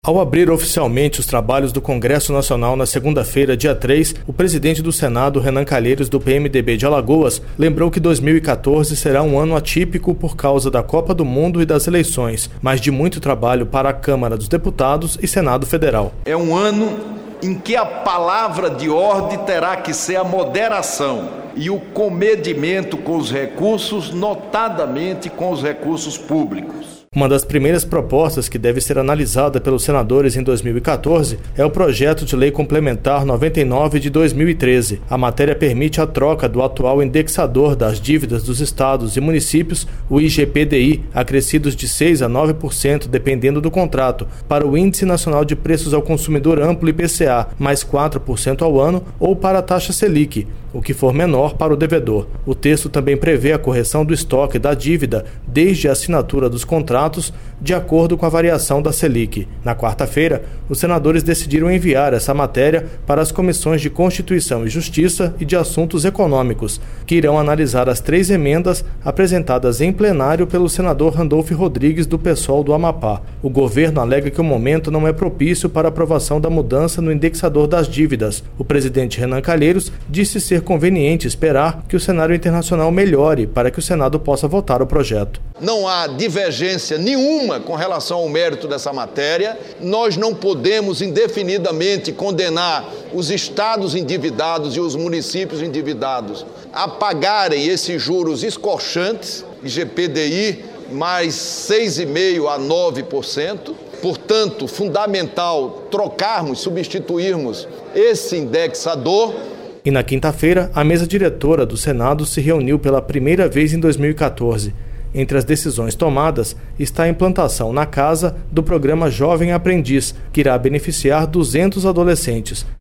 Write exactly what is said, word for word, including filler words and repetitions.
Ao abrir oficialmente os trabalhos do Congresso Nacional na segunda-feira, dia três, o presidente do Senado, Renan Calheiros, do P M D B de Alagoas, lembrou que dois mil e quatorze será um ano atípico por causa da Copa do Mundo e das eleições, mas de muito trabalho para a Câmara dos Deputados e Senado Federal. É um ano em que a palavra de ordem terá que ser a moderação e o comedimento com os recursos, notadamente com os recursos públicos. Uma das primeiras propostas que deve ser analisada pelos senadores em dois mil e quatorze é o projeto de lei complementar noventa e nove de dois mil e treze. A matéria permite a troca do atual indexador das dívidas dos estados e municípios, o I G P D I, acrescidos de seis a nove por cento dependendo do contrato, para o Índice Nacional de Preços ao Consumidor Amplo I P C A, mais quatro por cento ao ano, ou para a taxa Selic, o que for menor para o devedor. O texto também prevê a correção do estoque da dívida desde a assinatura dos contratos de acordo com a variação da Selic. Na quarta-feira, os senadores decidiram enviar essa matéria para as comissões de Constituição e Justiça e de Assuntos Econômicos, que irão analisar as três emendas apresentadas em plenário pelo senador Randolfo Rodrigues, do PSOL do Amapá. O governo alega que o momento não é propício para a aprovação da mudança no indexador das dívidas. O presidente Renan Calheiros disse ser conveniente esperar que o cenário internacional melhore para que o Senado possa votar o projeto. Não há divergência nenhuma com relação ao mérito dessa matéria. Nós não podemos indefinidamente condenar os estados endividados e os municípios endividados a pagarem esses juros escorchantes, I G P D I mais seis vírgula cinco por cento a nove por cento. Portanto, fundamental trocarmos, substituirmos esse indexador. E na quinta-feira, a mesa diretora do Senado se reuniu pela primeira vez em dois mil e quatorze. Entre as decisões tomadas está a implantação na casa do programa Jovem Aprendiz, que irá beneficiar duzentos adolescentes.